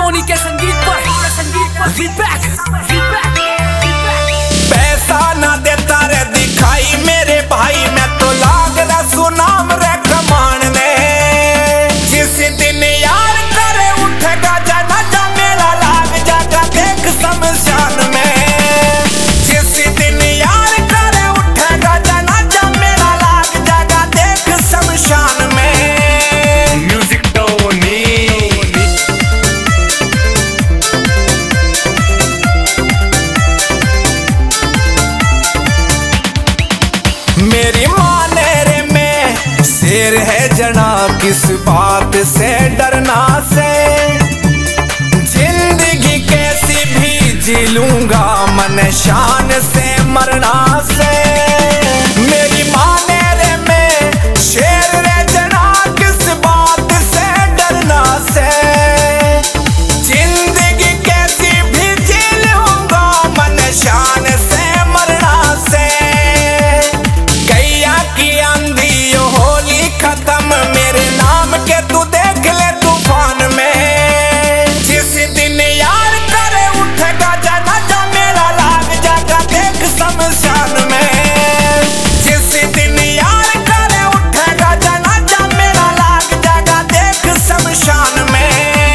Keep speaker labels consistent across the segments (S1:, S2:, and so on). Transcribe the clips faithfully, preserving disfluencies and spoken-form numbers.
S1: Tony के संगीत पर संगीत पर फीडबैक फीडबैक
S2: पैसा ना देता रे दिखाई मेरे भाई, मैं तो लाग रहा सुनाम रे कमान ने। जिस दिन यार करे उठेगा जनाजा मेरा लाग जागा देख शमशान में। जिस दिन यार करे उठेगा जनाजा मेरा लाग जागा देख शमशान में। म्यूजिक टोनी मेरी माने रे में शेर है जना, किस बात से डरना से। जिंदगी कैसी भी जी लूंगा मन शान से मरना से। मेरी माने रे में शेर रे जना, किस बात से डरना से। जिंदगी कैसी भी जी लूंगा मन शान से मरना से। की आंधी होली खत्म मेरे नाम के तू देख ले तूफान में। जिस दिन यार करे उठेगा जनाजा मेरा लाग जागा देख शमशान में। जिस दिन यार करे उठेगा जनाजा मेरा लाग जागा देख शमशान में।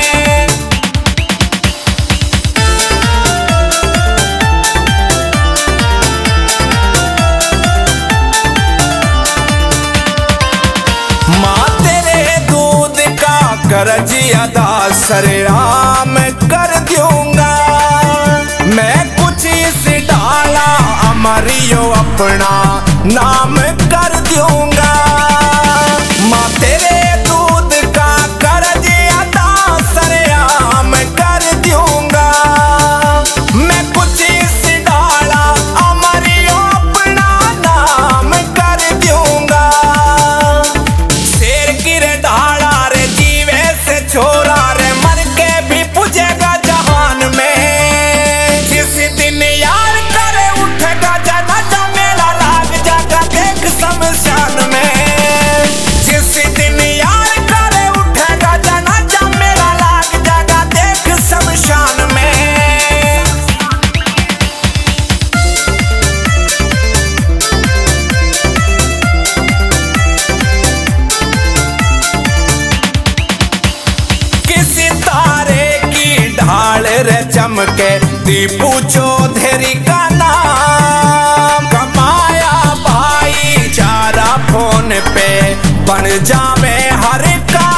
S2: माँ तेरे दूध का कर्ज अदा सरेआम कर दूंगा। मैं कुछ इस डाला अमरियो अपना नाम कर दूंगा। माँ तेरे दूध का कर्ज अदा सरेआम कर दूंगा। मैं कुछ इस डाला अमरियो अपना नाम कर दूंगा। शेर गिरे ढाड़ा रे जीवे से छोरा रे मर के भी पूछेगा जहान में। जिस दिन यार करे उठेगा जनाजा मेरा लाग जागा देख शमशान में। जिस दिन यार करे उठेगा जनाजा मेरा लाग जागा देख शमशान में। किसी तारे की ढाल रे चमके दीपू चौधरी का नाम। कमाया भाई चारा फोन पे बन जावे हर का